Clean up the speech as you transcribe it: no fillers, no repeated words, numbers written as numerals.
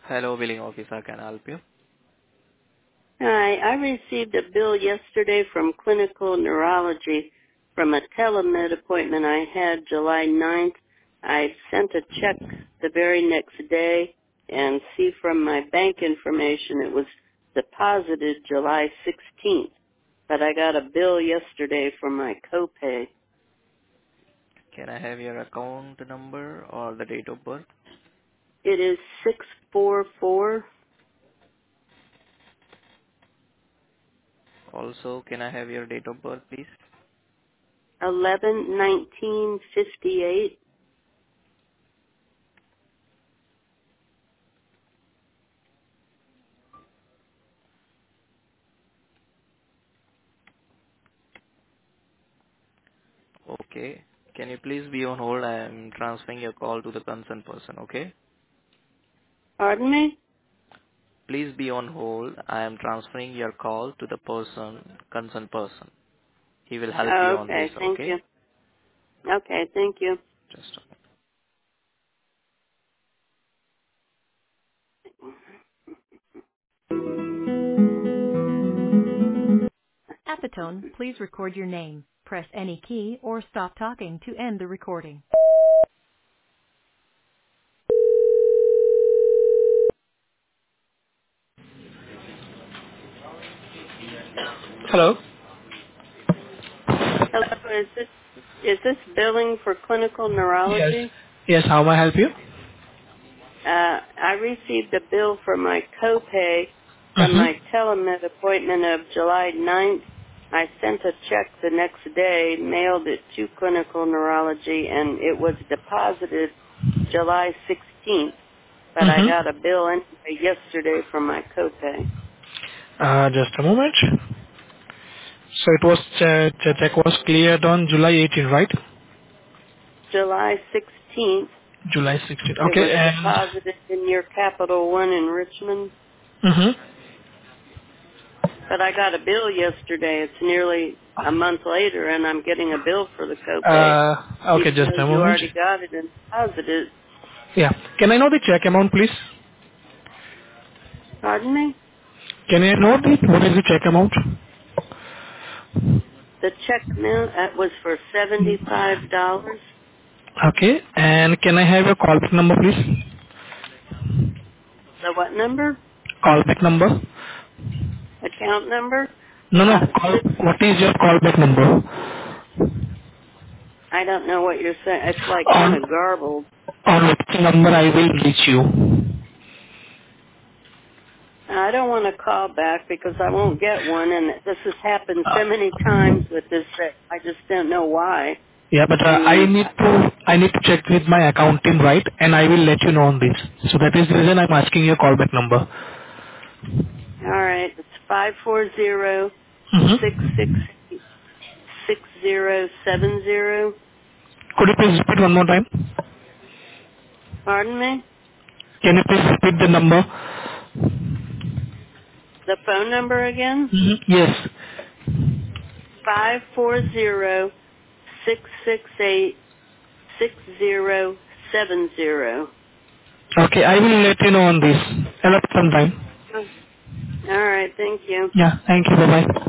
Hello, billing officer. Can I help you? Hi, I received a bill yesterday from clinical neurology from a telemed appointment I had July 9th. I sent a check the very next day and see from my bank information it was deposited July 16th, but I got a bill yesterday for my copay. Can I have your account number or the date of birth? It is 644 Also, can I have your date of birth, please? 11/19/58. Okay. Can you please be on hold? I am transferring your call to the concerned person, okay? Pardon me? Please be on hold. I am transferring your call to the concerned person. He will help you Oh, on this, okay, thank okay? you. Okay, thank you. Just a minute. At the tone, please record your name. Press any key or stop talking to end the recording. Hello? Hello, is this billing for clinical Yes. neurology? Yes, how may I help you? I received a bill for my copay from Mm-hmm. my telemed appointment of July 9th. I sent a check the next day, mailed it to clinical neurology, and it was deposited July 16th. But I got a Mm-hmm. bill anyway yesterday for my copay. Just a moment. So it was, check was cleared on July 18, right? July 16th, July 16. it was Okay, and, deposited in your Capital One in Richmond. mm-hmm. But I got a bill yesterday. It's nearly a month later, and I'm getting a bill for the copay, Okay, even just though a you moment. already got it and deposited. Yeah. Can I know the check amount, please? Pardon me? Can I know what is the check amount? The check amount was for $75. Okay, and can I have your callback number, please? The what number? Callback number? Account number? No, no. Six. What is your callback number? I don't know what you're saying. It's like kind On of garbled. on which number I will reach you? I don't want to call back because I won't get one, and this has happened Uh, so many times with this that I just don't know why. yeah, but I mean, I need to check with my account team, right? And I will let you know on this. So that is the reason I'm asking your callback number. all right, it's 540 Mm-hmm. 6070. Could you please repeat one more time? Pardon me? Can you please repeat the number? The phone number again? Mm-hmm. Yes. 540-668-6070. Okay, I will let you know on this. Allow some time. All right, thank you. Yeah, thank you. Bye bye.